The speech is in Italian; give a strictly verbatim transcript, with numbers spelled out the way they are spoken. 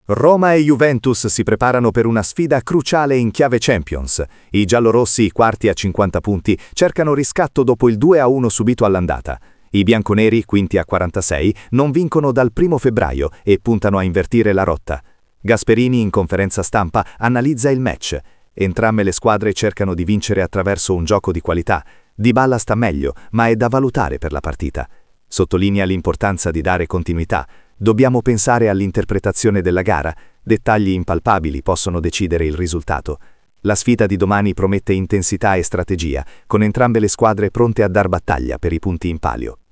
Roma e Juventus si preparano per una sfida cruciale in chiave Champions. I giallorossi, quarti a cinquanta punti, cercano riscatto dopo il due a uno subito all'andata. I bianconeri, quinti a quarantasei, non vincono dal primo febbraio e puntano a invertire la rotta. Gasperini in conferenza stampa analizza il match. Entrambe le squadre cercano di vincere attraverso un gioco di qualità. Dybala sta meglio, ma è da valutare per la partita. Sottolinea l'importanza di dare continuità. Dobbiamo pensare all'interpretazione della gara. Dettagli impalpabili possono decidere il risultato. La sfida di domani promette intensità e strategia, con entrambe le squadre pronte a dar battaglia per i punti in palio.